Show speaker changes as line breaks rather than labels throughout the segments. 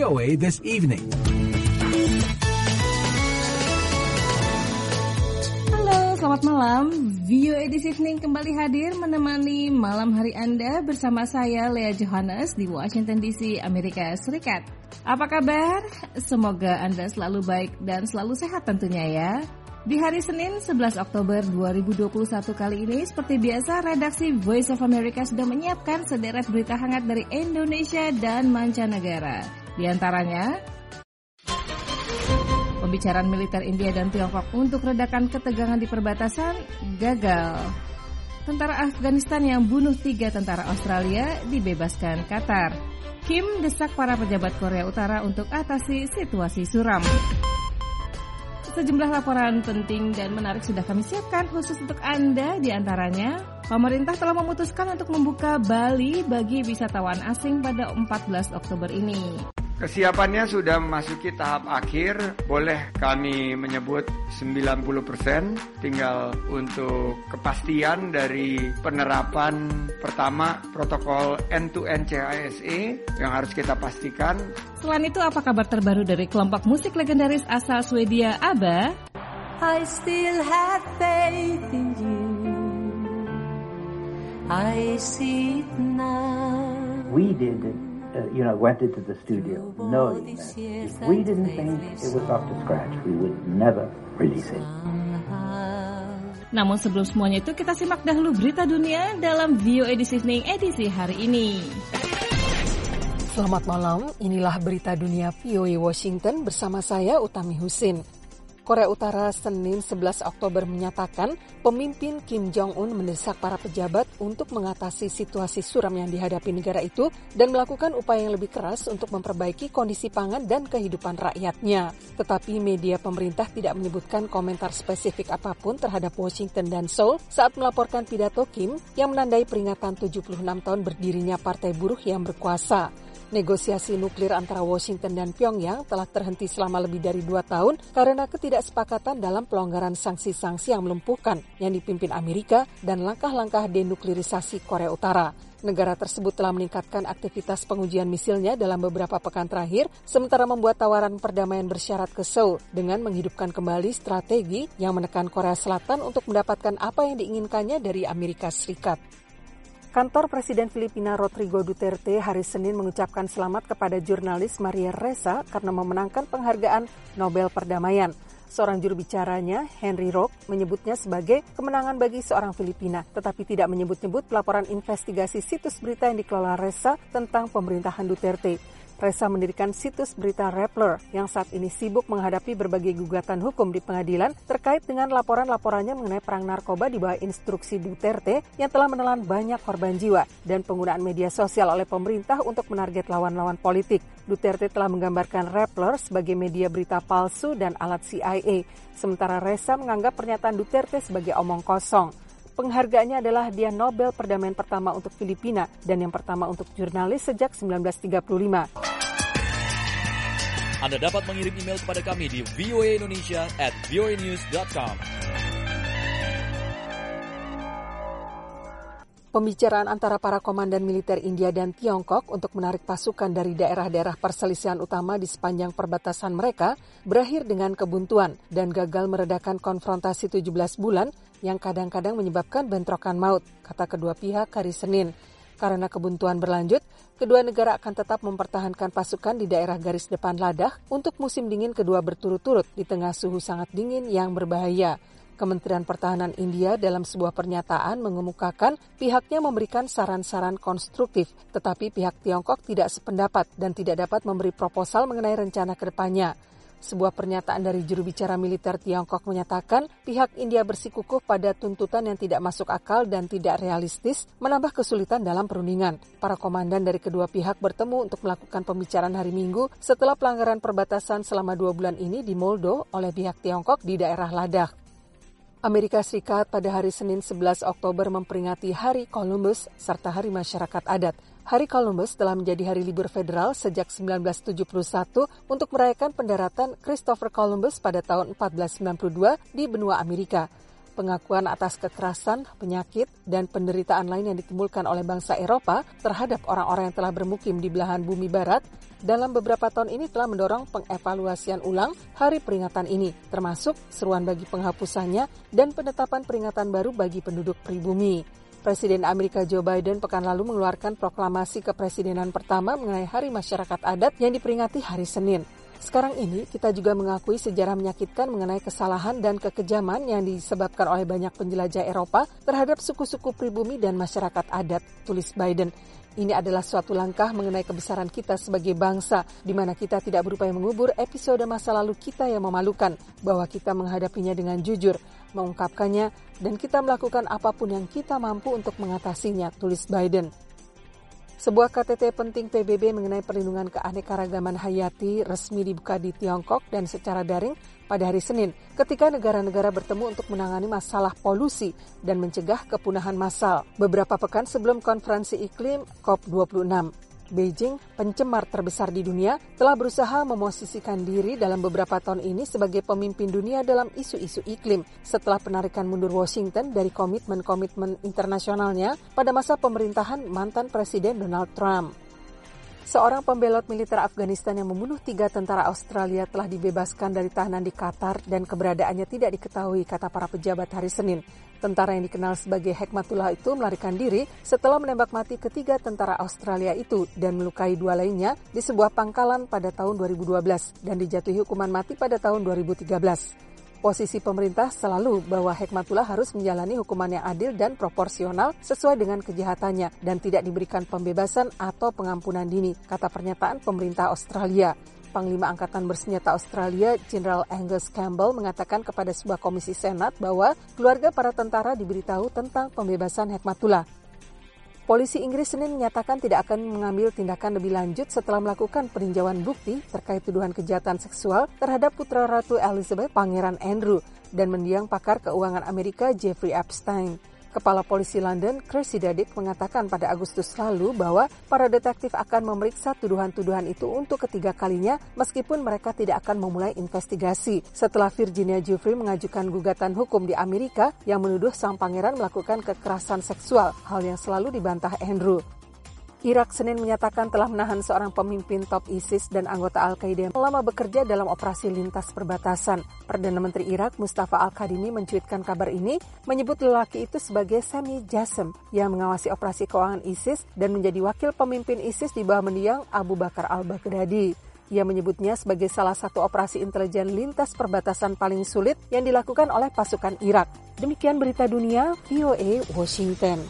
VOA This Evening.
Halo, selamat malam. VOA This Evening kembali hadir menemani malam hari Anda bersama saya, Lea Johannes di Washington DC, Amerika Serikat. Apa kabar? Semoga Anda selalu baik dan selalu sehat tentunya ya. Di hari Senin 11 Oktober 2021 kali ini, seperti biasa, redaksi Voice of America sudah menyiapkan sederet berita hangat dari Indonesia dan mancanegara. Di antaranya, pembicaraan militer India dan Tiongkok untuk redakan ketegangan di perbatasan gagal. Tentara Afghanistan yang bunuh 3 tentara Australia dibebaskan Qatar. Kim desak para pejabat Korea Utara untuk atasi situasi suram. Sejumlah laporan penting dan menarik sudah kami siapkan khusus untuk Anda. Di antaranya, pemerintah telah memutuskan untuk membuka Bali bagi wisatawan asing pada 14 Oktober ini.
Kesiapannya sudah memasuki tahap akhir, boleh kami menyebut 90%, tinggal untuk kepastian dari penerapan pertama protokol end-to-end CISE yang harus kita pastikan.
Selain itu, apa kabar terbaru dari kelompok musik legendaris asal Swedia ABBA?
I still have faith in you. I see it now.
We did it. Went into the studio knowing that if we didn't think it was up to scratch, we would never release it.
Namun sebelum semuanya itu, kita simak dahulu berita dunia dalam VOA This Evening edisi hari ini.
Selamat malam, inilah berita dunia VOA Washington bersama saya Utami Husin. Korea Utara Senin 11 Oktober menyatakan pemimpin Kim Jong-un mendesak para pejabat untuk mengatasi situasi suram yang dihadapi negara itu dan melakukan upaya yang lebih keras untuk memperbaiki kondisi pangan dan kehidupan rakyatnya. Tetapi media pemerintah tidak menyebutkan komentar spesifik apapun terhadap Washington dan Seoul saat melaporkan pidato Kim yang menandai peringatan 76 tahun berdirinya Partai Buruh yang berkuasa. Negosiasi nuklir antara Washington dan Pyongyang telah terhenti selama lebih dari 2 tahun karena ketidaksepakatan dalam pelonggaran sanksi-sanksi yang melumpuhkan yang dipimpin Amerika dan langkah-langkah denuklirisasi Korea Utara. Negara tersebut telah meningkatkan aktivitas pengujian misilnya dalam beberapa pekan terakhir, sementara membuat tawaran perdamaian bersyarat ke Seoul dengan menghidupkan kembali strategi yang menekan Korea Selatan untuk mendapatkan apa yang diinginkannya dari Amerika Serikat. Kantor Presiden Filipina Rodrigo Duterte hari Senin mengucapkan selamat kepada jurnalis Maria Ressa karena memenangkan penghargaan Nobel Perdamaian. Seorang juru bicaranya, Henry Roque, menyebutnya sebagai kemenangan bagi seorang Filipina, tetapi tidak menyebut-nyebut pelaporan investigasi situs berita yang dikelola Ressa tentang pemerintahan Duterte. Ressa mendirikan situs berita Rappler yang saat ini sibuk menghadapi berbagai gugatan hukum di pengadilan terkait dengan laporan-laporannya mengenai perang narkoba di bawah instruksi Duterte yang telah menelan banyak korban jiwa dan penggunaan media sosial oleh pemerintah untuk menarget lawan-lawan politik. Duterte telah menggambarkan Rappler sebagai media berita palsu dan alat CIA, sementara Ressa menganggap pernyataan Duterte sebagai omong kosong. Penghargaannya adalah hadiah Nobel Perdamaian pertama untuk Filipina dan yang pertama untuk jurnalis sejak 1935.
Anda dapat mengirim email kepada kami di voaindonesia@voanews.com.
Pembicaraan antara para komandan militer India dan Tiongkok untuk menarik pasukan dari daerah-daerah perselisihan utama di sepanjang perbatasan mereka berakhir dengan kebuntuan dan gagal meredakan konfrontasi 17 bulan yang kadang-kadang menyebabkan bentrokan maut, kata kedua pihak hari Senin. Karena kebuntuan berlanjut, kedua negara akan tetap mempertahankan pasukan di daerah garis depan Ladakh untuk musim dingin kedua berturut-turut di tengah suhu sangat dingin yang berbahaya. Kementerian Pertahanan India dalam sebuah pernyataan mengemukakan pihaknya memberikan saran-saran konstruktif, tetapi pihak Tiongkok tidak sependapat dan tidak dapat memberi proposal mengenai rencana ke depannya. Sebuah pernyataan dari juru bicara militer Tiongkok menyatakan pihak India bersikukuh pada tuntutan yang tidak masuk akal dan tidak realistis, menambah kesulitan dalam perundingan. Para komandan dari kedua pihak bertemu untuk melakukan pembicaraan hari Minggu setelah pelanggaran perbatasan selama 2 bulan ini di Moldo oleh pihak Tiongkok di daerah Ladakh. Amerika Serikat pada hari Senin 11 Oktober memperingati Hari Columbus serta Hari Masyarakat Adat. Hari Columbus telah menjadi hari libur federal sejak 1971 untuk merayakan pendaratan Christopher Columbus pada tahun 1492 di benua Amerika. pengakuan atas kekerasan, penyakit, dan penderitaan lain yang ditimbulkan oleh bangsa Eropa terhadap orang-orang yang telah bermukim di belahan bumi barat dalam beberapa tahun ini telah mendorong pengevaluasian ulang hari peringatan ini, termasuk seruan bagi penghapusannya dan penetapan peringatan baru bagi penduduk pribumi. Presiden Amerika Joe Biden pekan lalu mengeluarkan proklamasi kepresidenan pertama mengenai Hari Masyarakat Adat yang diperingati hari Senin. Sekarang ini, kita juga mengakui sejarah menyakitkan mengenai kesalahan dan kekejaman yang disebabkan oleh banyak penjelajah Eropa terhadap suku-suku pribumi dan masyarakat adat, tulis Biden. Ini adalah suatu langkah mengenai kebesaran kita sebagai bangsa, di mana kita tidak berupaya mengubur episode masa lalu kita yang memalukan, bahwa kita menghadapinya dengan jujur, mengungkapkannya, dan kita melakukan apapun yang kita mampu untuk mengatasinya, tulis Biden. Sebuah KTT penting PBB mengenai perlindungan keanekaragaman hayati resmi dibuka di Tiongkok dan secara daring pada hari Senin ketika negara-negara bertemu untuk menangani masalah polusi dan mencegah kepunahan massal. Beberapa pekan sebelum konferensi iklim COP26, Beijing, pencemar terbesar di dunia, telah berusaha memosisikan diri dalam beberapa tahun ini sebagai pemimpin dunia dalam isu-isu iklim setelah penarikan mundur Washington dari komitmen-komitmen internasionalnya pada masa pemerintahan mantan Presiden Donald Trump. Seorang pembelot militer Afghanistan yang membunuh 3 tentara Australia telah dibebaskan dari tahanan di Qatar dan keberadaannya tidak diketahui, kata para pejabat hari Senin. Tentara yang dikenal sebagai Hekmatullah itu melarikan diri setelah menembak mati ketiga tentara Australia itu dan melukai 2 lainnya di sebuah pangkalan pada tahun 2012 dan dijatuhi hukuman mati pada tahun 2013. Posisi pemerintah selalu bahwa Hekmatullah harus menjalani hukuman yang adil dan proporsional sesuai dengan kejahatannya dan tidak diberikan pembebasan atau pengampunan dini, kata pernyataan pemerintah Australia. Panglima Angkatan Bersenjata Australia, Jenderal Angus Campbell, mengatakan kepada sebuah komisi Senat bahwa keluarga para tentara diberitahu tentang pembebasan Hekmatullah. Polisi Inggris Senin menyatakan tidak akan mengambil tindakan lebih lanjut setelah melakukan peninjauan bukti terkait tuduhan kejahatan seksual terhadap putra Ratu Elizabeth, Pangeran Andrew, dan mendiang pakar keuangan Amerika Jeffrey Epstein. Kepala Polisi London, Chris Didick, mengatakan pada Agustus lalu bahwa para detektif akan memeriksa tuduhan-tuduhan itu untuk ketiga kalinya meskipun mereka tidak akan memulai investigasi setelah Virginia Giuffre mengajukan gugatan hukum di Amerika yang menuduh sang pangeran melakukan kekerasan seksual, hal yang selalu dibantah Andrew. Irak Senin menyatakan telah menahan seorang pemimpin top ISIS dan anggota Al-Qaeda yang lama bekerja dalam operasi lintas perbatasan. Perdana Menteri Irak Mustafa Al-Kadhimi mencuitkan kabar ini, menyebut lelaki itu sebagai Sami Jasem yang mengawasi operasi keuangan ISIS dan menjadi wakil pemimpin ISIS di bawah mendiang Abu Bakar al-Baghdadi. Ia menyebutnya sebagai salah satu operasi intelijen lintas perbatasan paling sulit yang dilakukan oleh pasukan Irak. Demikian berita dunia, VOA Washington.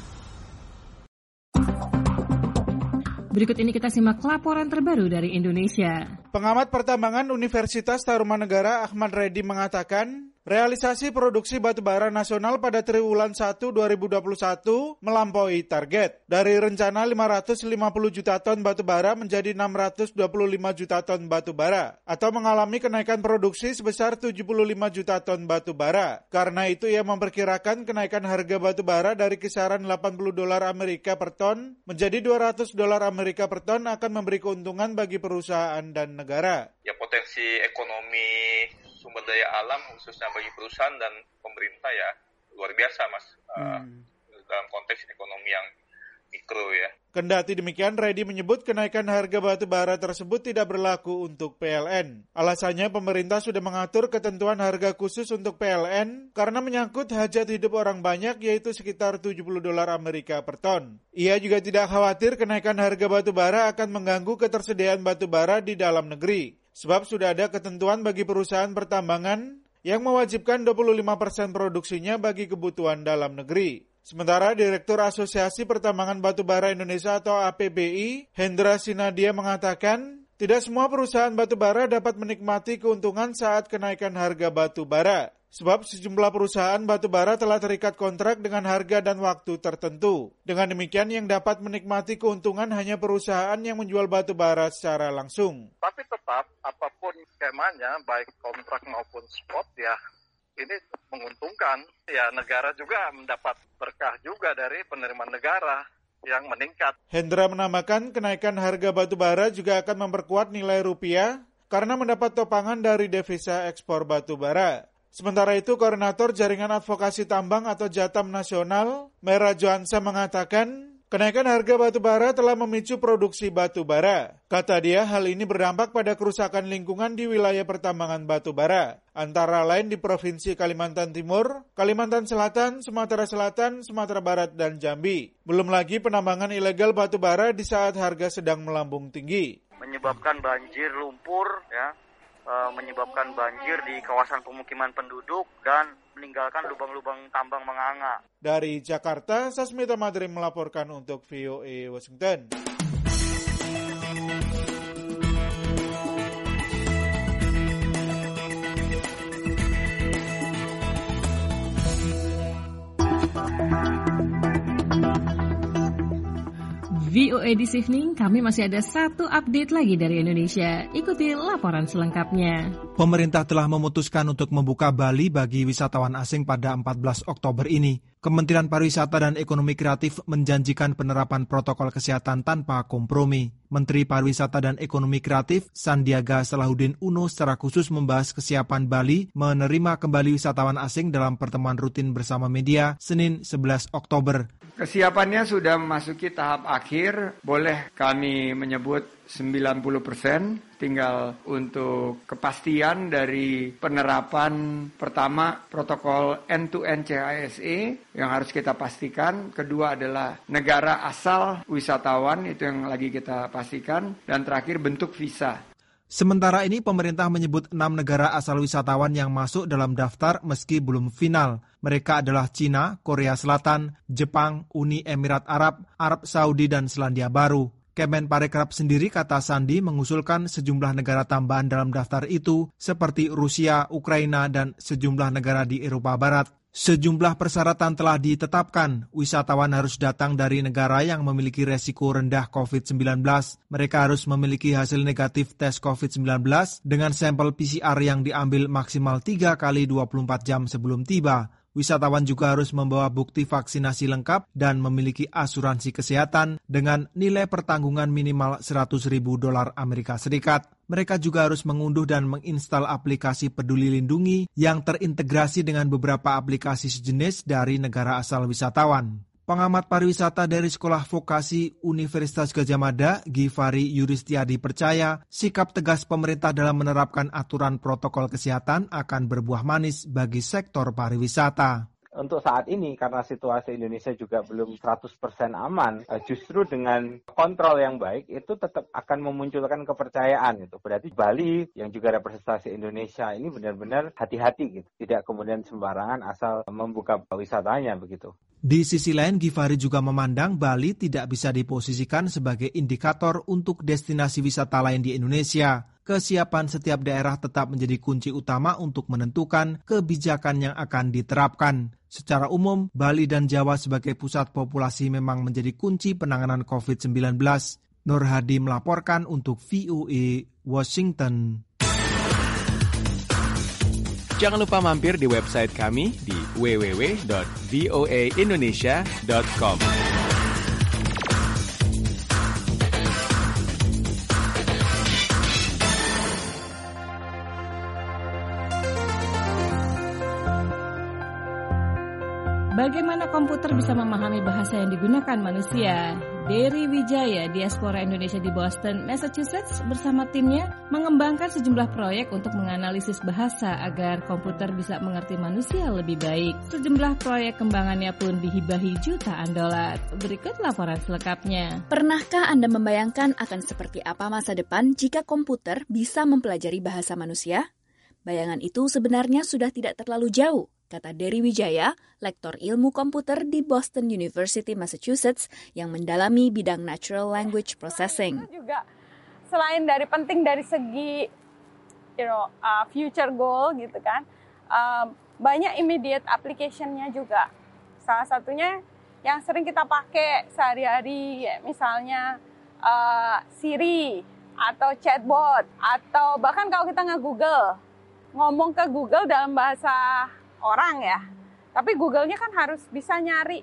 Berikut ini kita simak laporan terbaru dari Indonesia.
Pengamat pertambangan Universitas Tarumanegara Ahmad Reddy mengatakan, realisasi produksi batubara nasional pada triwulan 1 2021 melampaui target. Dari rencana 550 juta ton batubara menjadi 625 juta ton batubara, atau mengalami kenaikan produksi sebesar 75 juta ton batubara. Karena itu ia memperkirakan kenaikan harga batubara dari kisaran $80 Amerika per ton menjadi $200 Amerika per ton akan memberi keuntungan bagi perusahaan dan negara.
Ya, potensi ekonomi sumber daya alam khususnya bagi perusahaan dan pemerintah ya luar biasa, Mas. Dalam konteks ekonomi yang mikro ya.
Kendati demikian, Reddy menyebut kenaikan harga batu bara tersebut tidak berlaku untuk PLN. Alasannya pemerintah sudah mengatur ketentuan harga khusus untuk PLN karena menyangkut hajat hidup orang banyak, yaitu sekitar $70 Amerika per ton. Ia juga tidak khawatir kenaikan harga batu bara akan mengganggu ketersediaan batu bara di dalam negeri. Sebab sudah ada ketentuan bagi perusahaan pertambangan yang mewajibkan 25% produksinya bagi kebutuhan dalam negeri. Sementara Direktur Asosiasi Pertambangan Batubara Indonesia atau APBI, Hendra Sinadia mengatakan, tidak semua perusahaan batubara dapat menikmati keuntungan saat kenaikan harga batubara. Sebab sejumlah perusahaan batubara telah terikat kontrak dengan harga dan waktu tertentu. Dengan demikian yang dapat menikmati keuntungan hanya perusahaan yang menjual batubara secara langsung.
Tapi tetap apapun skemanya, baik kontrak maupun spot ya, ini menguntungkan. Ya, negara juga mendapat berkah juga dari penerimaan negara yang meningkat.
Hendra menambahkan kenaikan harga batubara juga akan memperkuat nilai rupiah karena mendapat topangan dari devisa ekspor batubara. Sementara itu, Koordinator Jaringan Advokasi Tambang atau Jatam Nasional, Mera Johansa mengatakan, kenaikan harga batu bara telah memicu produksi batu bara. Kata dia, hal ini berdampak pada kerusakan lingkungan di wilayah pertambangan batu bara, antara lain di Provinsi Kalimantan Timur, Kalimantan Selatan, Sumatera Selatan, Sumatera Barat, dan Jambi. Belum lagi penambangan ilegal batu bara di saat harga sedang melambung tinggi.
Menyebabkan banjir lumpur, menyebabkan banjir di kawasan pemukiman penduduk dan meninggalkan lubang-lubang tambang menganga.
Dari Jakarta, Sasmita Madrim melaporkan untuk VOA Washington.
VOA This Evening, kami masih ada satu update lagi dari Indonesia. Ikuti laporan selengkapnya.
Pemerintah telah memutuskan untuk membuka Bali bagi wisatawan asing pada 14 Oktober ini. Kementerian Pariwisata dan Ekonomi Kreatif menjanjikan penerapan protokol kesehatan tanpa kompromi. Menteri Pariwisata dan Ekonomi Kreatif Sandiaga Salahuddin Uno secara khusus membahas kesiapan Bali menerima kembali wisatawan asing dalam pertemuan rutin bersama media Senin 11 Oktober.
Kesiapannya sudah memasuki tahap akhir, boleh kami menyebut 90%, tinggal untuk kepastian dari penerapan pertama protokol end-to-end CISE yang harus kita pastikan, kedua adalah negara asal wisatawan, itu yang lagi kita pastikan, dan terakhir bentuk visa.
Sementara ini pemerintah menyebut 6 negara asal wisatawan yang masuk dalam daftar meski belum final. Mereka adalah Cina, Korea Selatan, Jepang, Uni Emirat Arab, Arab Saudi, dan Selandia Baru. Kemenparekraf sendiri, kata Sandi, mengusulkan sejumlah negara tambahan dalam daftar itu seperti Rusia, Ukraina, dan sejumlah negara di Eropa Barat. Sejumlah persyaratan telah ditetapkan. Wisatawan harus datang dari negara yang memiliki resiko rendah COVID-19. Mereka harus memiliki hasil negatif tes COVID-19 dengan sampel PCR yang diambil maksimal 3 kali 24 jam sebelum tiba. Wisatawan juga harus membawa bukti vaksinasi lengkap dan memiliki asuransi kesehatan dengan nilai pertanggungan minimal $100.000 Amerika Serikat. Mereka juga harus mengunduh dan menginstal aplikasi Peduli Lindungi yang terintegrasi dengan beberapa aplikasi sejenis dari negara asal wisatawan. Pengamat pariwisata dari Sekolah Vokasi Universitas Gadjah Mada, Givari Yuristiadi percaya sikap tegas pemerintah dalam menerapkan aturan protokol kesehatan akan berbuah manis bagi sektor pariwisata.
Untuk saat ini, karena situasi Indonesia juga belum 100% aman, justru dengan kontrol yang baik, itu tetap akan memunculkan kepercayaan. Gitu. Berarti Bali, yang juga representasi Indonesia, ini benar-benar hati-hati. Gitu. Tidak kemudian sembarangan asal membuka wisatanya begitu.
Di sisi lain, Givari juga memandang Bali tidak bisa diposisikan sebagai indikator untuk destinasi wisata lain di Indonesia. Kesiapan setiap daerah tetap menjadi kunci utama untuk menentukan kebijakan yang akan diterapkan. Secara umum, Bali dan Jawa sebagai pusat populasi memang menjadi kunci penanganan COVID-19. Nur Hadi melaporkan untuk VOA Washington.
Jangan lupa mampir di website kami di www.voaindonesia.com.
Bagaimana komputer bisa memahami bahasa yang digunakan manusia? Dery Wijaya, diaspora Indonesia di Boston, Massachusetts, bersama timnya mengembangkan sejumlah proyek untuk menganalisis bahasa agar komputer bisa mengerti manusia lebih baik. Sejumlah proyek kembangannya pun dihibahi jutaan dolar. Berikut laporan selengkapnya.
Pernahkah Anda membayangkan akan seperti apa masa depan jika komputer bisa mempelajari bahasa manusia? Bayangan itu sebenarnya sudah tidak terlalu jauh, kata Dery Wijaya, lektor ilmu komputer di Boston University, Massachusetts, yang mendalami bidang natural language processing.
Juga selain dari penting dari segi future goal gitu kan, banyak immediate application-nya juga. Salah satunya yang sering kita pakai sehari-hari, misalnya Siri atau chatbot, atau bahkan kalau kita nge-Google, ngomong ke Google dalam bahasa orang ya, tapi Google-nya kan harus bisa nyari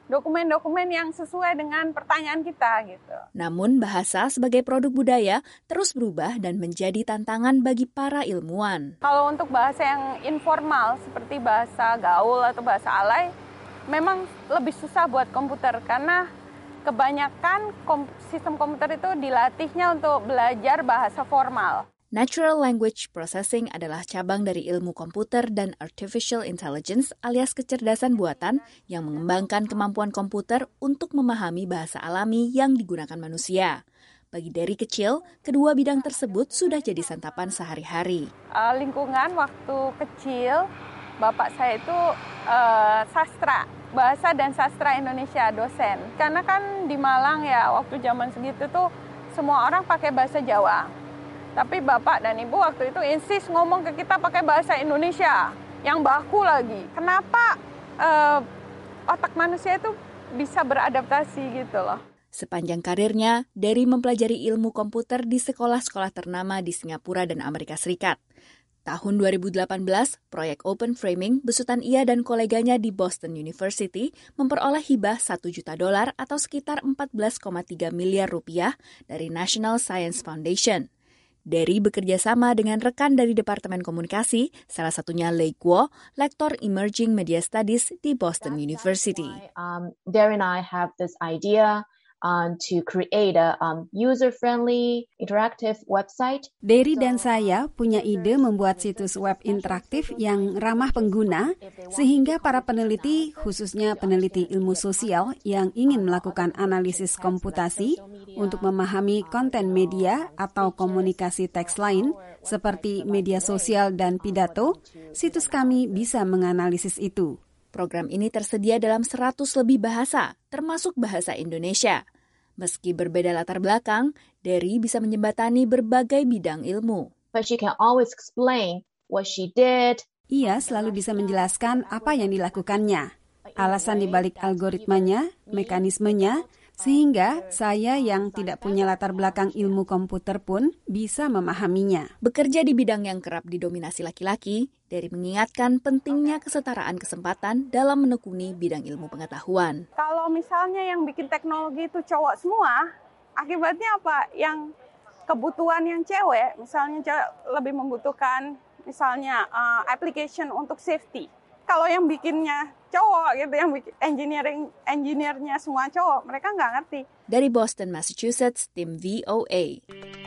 dokumen-dokumen yang sesuai dengan pertanyaan kita gitu.
Namun bahasa sebagai produk budaya terus berubah dan menjadi tantangan bagi para ilmuwan.
Kalau untuk bahasa yang informal seperti bahasa gaul atau bahasa alay, memang lebih susah buat komputer karena kebanyakan sistem komputer itu dilatihnya untuk belajar bahasa formal.
Natural Language Processing adalah cabang dari ilmu komputer dan Artificial Intelligence alias kecerdasan buatan yang mengembangkan kemampuan komputer untuk memahami bahasa alami yang digunakan manusia. Bagi dari kecil, kedua bidang tersebut sudah jadi santapan sehari-hari.
Lingkungan waktu kecil, bapak saya itu sastra, bahasa dan sastra Indonesia, dosen. Karena kan di Malang ya waktu zaman segitu tuh semua orang pakai bahasa Jawa. Tapi bapak dan ibu waktu itu insist ngomong ke kita pakai bahasa Indonesia yang baku lagi. Kenapa otak manusia itu bisa beradaptasi gitu loh.
Sepanjang karirnya, Dery mempelajari ilmu komputer di sekolah-sekolah ternama di Singapura dan Amerika Serikat. Tahun 2018, proyek Open Framing besutan ia dan koleganya di Boston University memperoleh hibah $1 juta atau sekitar 14,3 miliar rupiah dari National Science Foundation. Dery bekerja sama dengan rekan dari Departemen Komunikasi, salah satunya Lei Guo, Lektor Emerging Media Studies di Boston University.
Dery and I have this idea to create a user-friendly, interactive website.
Dery dan saya punya ide membuat situs web interaktif yang ramah pengguna, sehingga para peneliti, khususnya peneliti ilmu sosial yang ingin melakukan analisis komputasi untuk memahami konten media atau komunikasi teks lain, seperti media sosial dan pidato, situs kami bisa menganalisis itu.
Program ini tersedia dalam 100 lebih bahasa, termasuk bahasa Indonesia. Meski berbeda latar belakang, Dery bisa menjembatani berbagai bidang ilmu.
But she can always explain what she did.
Ia selalu bisa menjelaskan apa yang dilakukannya, alasan dibalik algoritmanya, mekanismenya, sehingga saya yang tidak punya latar belakang ilmu komputer pun bisa memahaminya.
Bekerja di bidang yang kerap didominasi laki-laki, Dery mengingatkan pentingnya kesetaraan kesempatan dalam menekuni bidang ilmu pengetahuan.
Kalau misalnya yang bikin teknologi itu cowok semua, akibatnya apa? Yang kebutuhan yang cewek, misalnya cewek lebih membutuhkan misalnya application untuk safety. Kalau yang bikinnya cowok gitu, yang bikin engineer-nya semua cowok, mereka nggak ngerti.
Dari Boston, Massachusetts, tim VOA.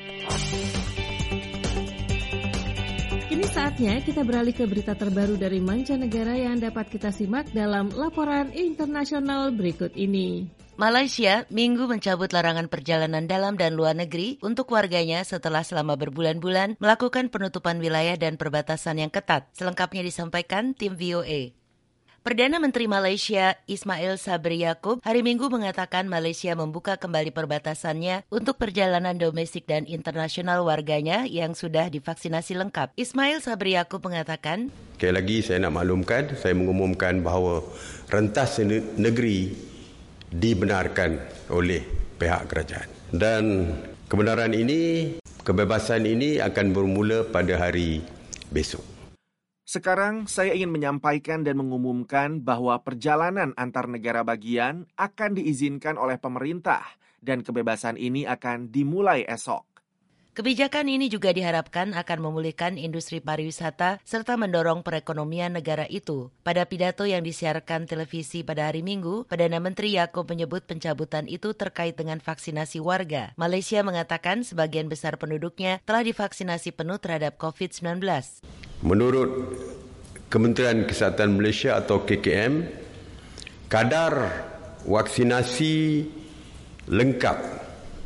Kini saatnya kita beralih ke berita terbaru dari mancanegara yang dapat kita simak dalam laporan internasional berikut ini.
Malaysia minggu mencabut larangan perjalanan dalam dan luar negeri untuk warganya setelah selama berbulan-bulan melakukan penutupan wilayah dan perbatasan yang ketat. Selengkapnya disampaikan tim VOA. Perdana Menteri Malaysia Ismail Sabri Yaakob hari Minggu mengatakan Malaysia membuka kembali perbatasannya untuk perjalanan domestik dan internasional warganya yang sudah divaksinasi lengkap. Ismail Sabri Yaakob mengatakan,
sekali lagi saya nak maklumkan, saya mengumumkan bahawa rentas negeri dibenarkan oleh pihak kerajaan. Dan kebenaran ini, kebebasan ini akan bermula pada hari besok.
Sekarang saya ingin menyampaikan dan mengumumkan bahwa perjalanan antar negara bagian akan diizinkan oleh pemerintah dan kebebasan ini akan dimulai esok.
Kebijakan ini juga diharapkan akan memulihkan industri pariwisata serta mendorong perekonomian negara itu. Pada pidato yang disiarkan televisi pada hari Minggu, Perdana Menteri Yaakob menyebut pencabutan itu terkait dengan vaksinasi warga. Malaysia mengatakan sebagian besar penduduknya telah divaksinasi penuh terhadap COVID-19.
Menurut Kementerian Kesihatan Malaysia atau KKM, kadar vaksinasi lengkap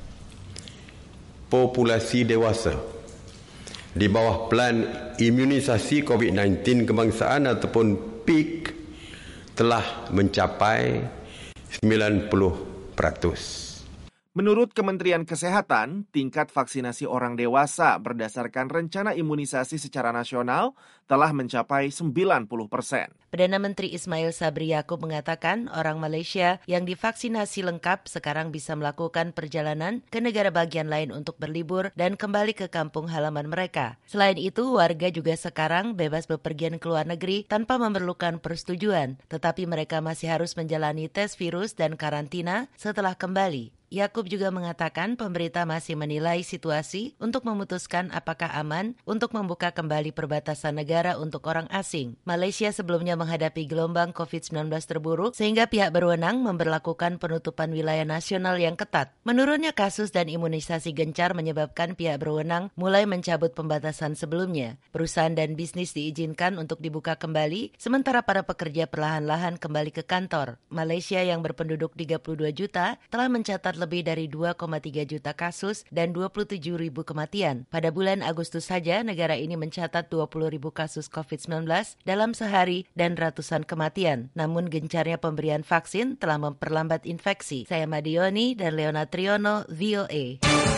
populasi dewasa di bawah plan imunisasi COVID-19 kebangsaan ataupun PIK telah mencapai 90%.
Menurut Kementerian Kesehatan, tingkat vaksinasi orang dewasa berdasarkan rencana imunisasi secara nasional telah mencapai 90%.
Perdana Menteri Ismail Sabri Yaakob mengatakan orang Malaysia yang divaksinasi lengkap sekarang bisa melakukan perjalanan ke negara bagian lain untuk berlibur dan kembali ke kampung halaman mereka. Selain itu, warga juga sekarang bebas bepergian ke luar negeri tanpa memerlukan persetujuan, tetapi mereka masih harus menjalani tes virus dan karantina setelah kembali. Yaakob juga mengatakan pemerintah masih menilai situasi untuk memutuskan apakah aman untuk membuka kembali perbatasan negara untuk orang asing. Malaysia sebelumnya menghadapi gelombang COVID-19 terburuk sehingga pihak berwenang memberlakukan penutupan wilayah nasional yang ketat. Menurunnya kasus dan imunisasi gencar menyebabkan pihak berwenang mulai mencabut pembatasan sebelumnya. Perusahaan dan bisnis diizinkan untuk dibuka kembali, sementara para pekerja perlahan-lahan kembali ke kantor. Malaysia yang berpenduduk 32 juta telah mencatat lebih dari 2,3 juta kasus dan 27 ribu kematian. Pada bulan Agustus saja, negara ini mencatat 20 ribu kasus COVID-19 dalam sehari dan ratusan kematian. Namun gencarnya pemberian vaksin telah memperlambat infeksi. Saya Madioni dan Leona Triono, VOA.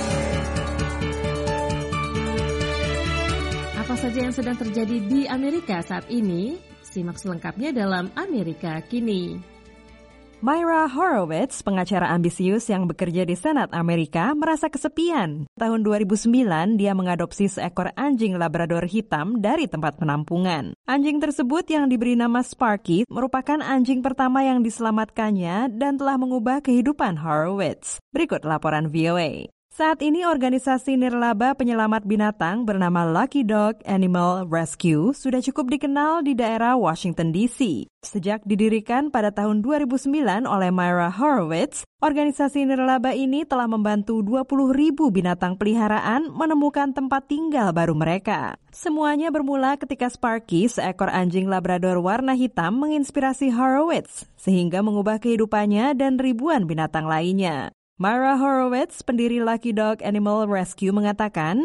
Apa saja yang sedang terjadi di Amerika saat ini? Simak selengkapnya dalam Amerika Kini.
Myra Horowitz, pengacara ambisius yang bekerja di Senat Amerika, merasa kesepian. Tahun 2009, dia mengadopsi seekor anjing Labrador hitam dari tempat penampungan. Anjing tersebut yang diberi nama Sparky merupakan anjing pertama yang diselamatkannya dan telah mengubah kehidupan Horowitz. Berikut laporan VOA. Saat ini organisasi nirlaba penyelamat binatang bernama Lucky Dog Animal Rescue sudah cukup dikenal di daerah Washington DC. Sejak didirikan pada tahun 2009 oleh Myra Horowitz, organisasi nirlaba ini telah membantu 20.000 binatang peliharaan menemukan tempat tinggal baru mereka. Semuanya bermula ketika Sparky, seekor anjing Labrador warna hitam, menginspirasi Horowitz sehingga mengubah kehidupannya dan ribuan binatang lainnya. Myra Horowitz, pendiri Lucky Dog Animal Rescue, mengatakan,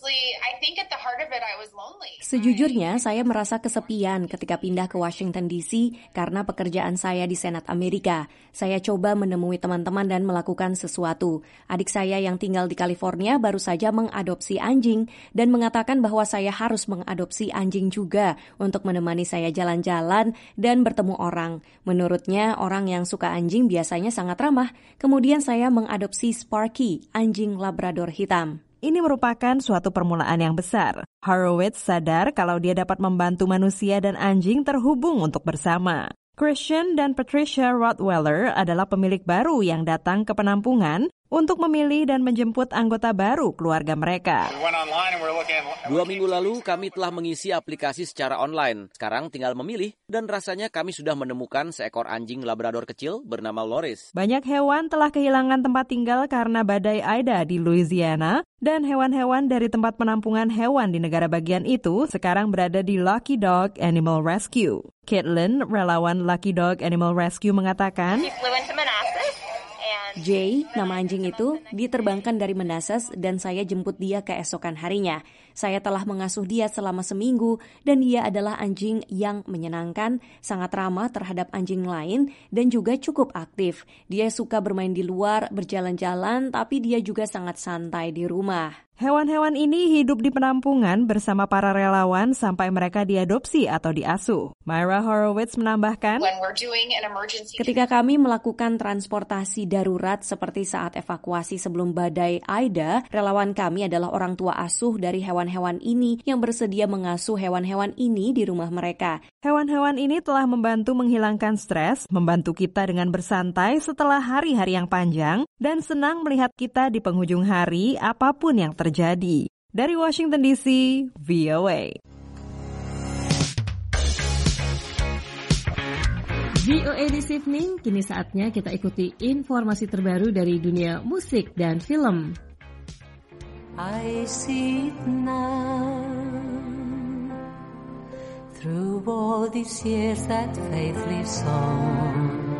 Sejujurnya, saya merasa kesepian ketika pindah ke Washington DC karena pekerjaan saya di Senat Amerika. Saya coba menemui teman-teman dan melakukan sesuatu. Adik saya yang tinggal di California baru saja mengadopsi anjing dan mengatakan bahwa saya harus mengadopsi anjing juga untuk menemani saya jalan-jalan dan bertemu orang. Menurutnya, orang yang suka anjing biasanya sangat ramah. Kemudian saya mengadopsi Sparky, anjing Labrador hitam.
Ini merupakan suatu permulaan yang besar. Horowitz sadar kalau dia dapat membantu manusia dan anjing terhubung untuk bersama. Christian dan Patricia Rottweiler adalah pemilik baru yang datang ke penampungan untuk memilih dan menjemput anggota baru keluarga mereka.
2 minggu lalu kami telah mengisi aplikasi secara online. Sekarang tinggal memilih dan rasanya kami sudah menemukan seekor anjing Labrador kecil bernama Loris.
Banyak hewan telah kehilangan tempat tinggal karena badai Ida di Louisiana dan hewan-hewan dari tempat penampungan hewan di negara bagian itu sekarang berada di Lucky Dog Animal Rescue. Caitlin, relawan Lucky Dog Animal Rescue, mengatakan,
Jay, nama anjing itu, diterbangkan dari Manassas dan saya jemput dia keesokan harinya. Saya telah mengasuh dia selama seminggu dan dia adalah anjing yang menyenangkan, sangat ramah terhadap anjing lain dan juga cukup aktif. Dia suka bermain di luar, berjalan-jalan, tapi dia juga sangat santai di rumah.
Hewan-hewan ini hidup di penampungan bersama para relawan sampai mereka diadopsi atau diasuh. Myra Horowitz menambahkan,
ketika kami melakukan transportasi darurat seperti saat evakuasi sebelum badai Ida, relawan kami adalah orang tua asuh dari hewan-hewan ini yang bersedia mengasuh hewan-hewan ini di rumah mereka.
Hewan-hewan ini telah membantu menghilangkan stres, membantu kita dengan bersantai setelah hari-hari yang panjang, dan senang melihat kita di penghujung hari apapun yang terjadi. Dari Washington DC, VOA.
VOA This Evening, kini saatnya kita ikuti informasi terbaru dari dunia musik dan film.
I see it now. Through all these years that faith lives on.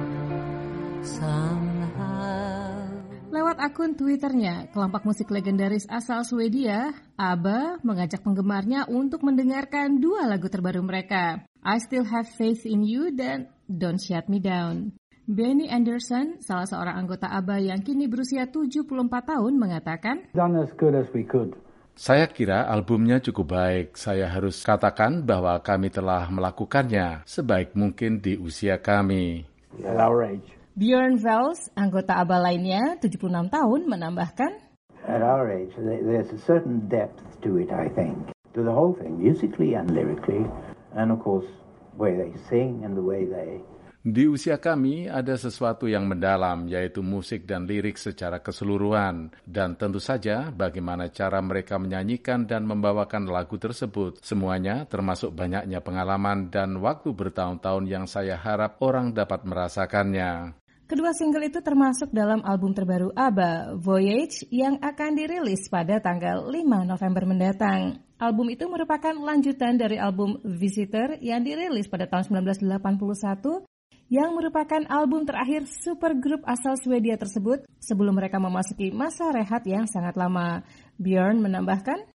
Lewat akun Twitternya, kelompok musik legendaris asal Swedia, ABBA, mengajak penggemarnya untuk mendengarkan 2 lagu terbaru mereka, I Still Have Faith in You dan Don't Shut Me Down. Benny Anderson, salah seorang anggota ABBA yang kini berusia 74 tahun, mengatakan,
Done as good as we could.
Saya kira albumnya cukup baik. Saya harus katakan bahwa kami telah melakukannya sebaik mungkin di usia kami.
At our age.
Björn Vels, anggota ABBA lainnya, 76 tahun, menambahkan,
At our age, there's a certain depth to it, I think. To the whole thing, musically and lyrically, and of course, the way they sing and the way they...
Di usia kami ada sesuatu yang mendalam, yaitu musik dan lirik secara keseluruhan. Dan tentu saja bagaimana cara mereka menyanyikan dan membawakan lagu tersebut. Semuanya termasuk banyaknya pengalaman dan waktu bertahun-tahun yang saya harap orang dapat merasakannya.
Kedua single itu termasuk dalam album terbaru ABBA, Voyage, yang akan dirilis pada tanggal 5 November mendatang. Album itu merupakan lanjutan dari album Visitor yang dirilis pada tahun 1981, yang merupakan album terakhir supergroup asal Swedia tersebut sebelum mereka memasuki masa rehat yang sangat lama. Björn menambahkan,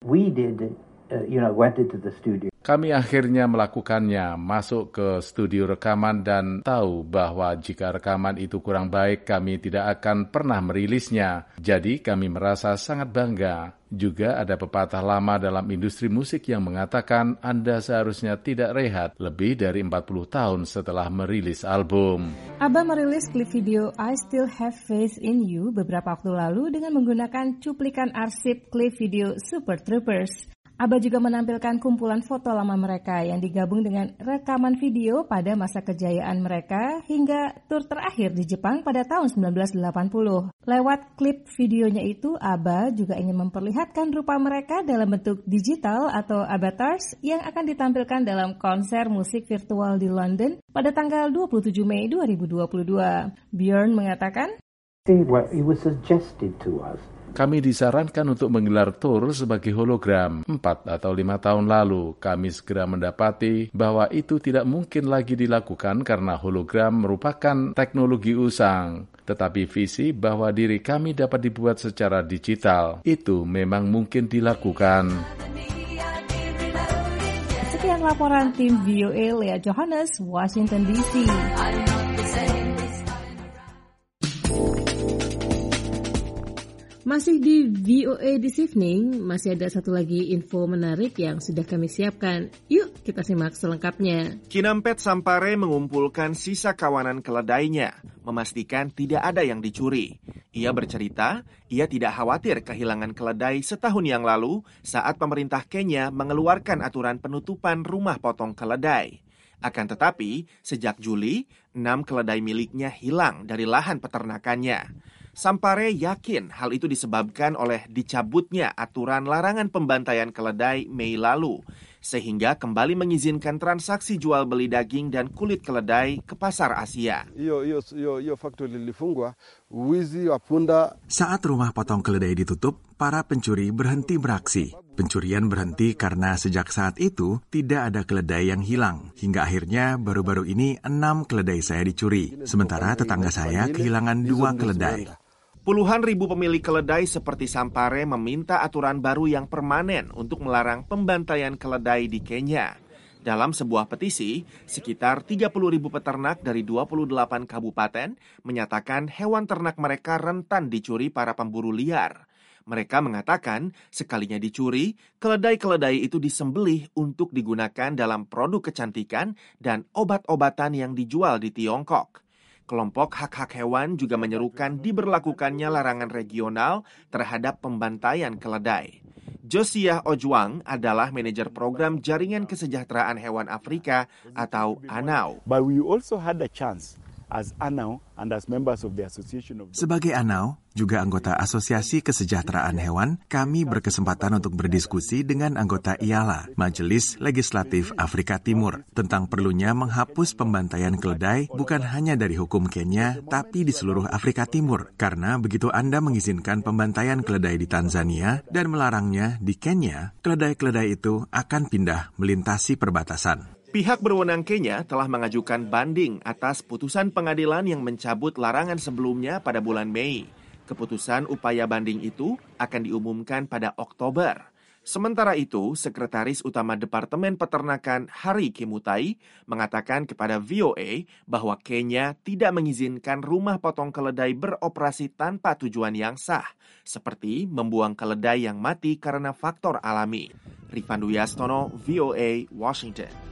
went into the studio.
Kami akhirnya melakukannya, masuk ke studio rekaman dan tahu bahwa jika rekaman itu kurang baik, kami tidak akan pernah merilisnya. Jadi kami merasa sangat bangga. Juga ada pepatah lama dalam industri musik yang mengatakan Anda seharusnya tidak rehat lebih dari 40 tahun setelah merilis album.
ABBA merilis klip video I Still Have Faith in You beberapa waktu lalu dengan menggunakan cuplikan arsip klip video Super Troopers. ABBA juga menampilkan kumpulan foto lama mereka yang digabung dengan rekaman video pada masa kejayaan mereka hingga tur terakhir di Jepang pada tahun 1980. Lewat klip videonya itu, ABBA juga ingin memperlihatkan rupa mereka dalam bentuk digital atau avatars yang akan ditampilkan dalam konser musik virtual di London pada tanggal 27 Mei 2022. Björn mengatakan,
It was suggested to us.
Kami disarankan untuk menggelar tur sebagai hologram 4 atau 5 tahun lalu. Kami segera mendapati bahwa itu tidak mungkin lagi dilakukan karena hologram merupakan teknologi usang. Tetapi visi bahwa diri kami dapat dibuat secara digital, itu memang mungkin dilakukan.
Sekian laporan tim VOA Lea Johannes, Washington DC. Masih di VOA This Evening, masih ada satu lagi info menarik yang sudah kami siapkan. Yuk kita simak selengkapnya.
Kinampet Sampare mengumpulkan sisa kawanan keledainya, memastikan tidak ada yang dicuri. Ia bercerita, ia tidak khawatir kehilangan keledai setahun yang lalu saat pemerintah Kenya mengeluarkan aturan penutupan rumah potong keledai. Akan tetapi, sejak Juli, 6 keledai miliknya hilang dari lahan peternakannya. Sampare yakin hal itu disebabkan oleh dicabutnya aturan larangan pembantaian keledai Mei lalu, sehingga kembali mengizinkan transaksi jual beli daging dan kulit keledai ke pasar Asia.
Saat rumah potong keledai ditutup, para pencuri berhenti beraksi. Pencurian berhenti karena sejak saat itu tidak ada keledai yang hilang. Hingga akhirnya baru-baru ini 6 keledai saya dicuri. Sementara tetangga saya kehilangan 2 keledai.
Puluhan ribu pemilik keledai seperti Sampare meminta aturan baru yang permanen untuk melarang pembantaian keledai di Kenya. Dalam sebuah petisi, sekitar 30.000 peternak dari 28 kabupaten menyatakan hewan ternak mereka rentan dicuri para pemburu liar. Mereka mengatakan sekalinya dicuri, keledai-keledai itu disembelih untuk digunakan dalam produk kecantikan dan obat-obatan yang dijual di Tiongkok. Kelompok hak-hak hewan juga menyerukan diberlakukannya larangan regional terhadap pembantaian keledai. Josiah Ojwang adalah manajer program Jaringan Kesejahteraan Hewan Afrika atau ANAU.
But we also had a chance as ANAU and as members of the Association of...
Sebagai ANAU, juga anggota Asosiasi Kesejahteraan Hewan, kami berkesempatan untuk berdiskusi dengan anggota IALA, Majelis Legislatif Afrika Timur, tentang perlunya menghapus pembantaian keledai bukan hanya dari hukum Kenya, tapi di seluruh Afrika Timur. Karena begitu Anda mengizinkan pembantaian keledai di Tanzania dan melarangnya di Kenya, keledai-keledai itu akan pindah melintasi perbatasan.
Pihak berwenang Kenya telah mengajukan banding atas putusan pengadilan yang mencabut larangan sebelumnya pada bulan Mei. Keputusan upaya banding itu akan diumumkan pada Oktober. Sementara itu, Sekretaris Utama Departemen Peternakan Hari Kimutai mengatakan kepada VOA bahwa Kenya tidak mengizinkan rumah potong keledai beroperasi tanpa tujuan yang sah, seperti membuang keledai yang mati karena faktor alami. Rifan Duyastono, VOA, Washington.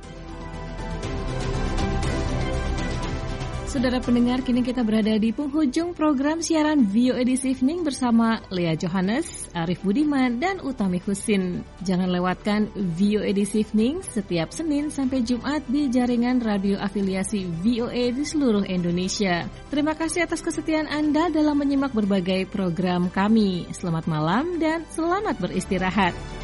Saudara pendengar, kini kita berada di penghujung program siaran VOA This Evening bersama Lea Johannes, Arif Budiman, dan Utami Husin. Jangan lewatkan VOA This Evening setiap Senin sampai Jumat di jaringan radio afiliasi VOA di seluruh Indonesia. Terima kasih atas kesetiaan Anda dalam menyimak berbagai program kami. Selamat malam dan selamat beristirahat.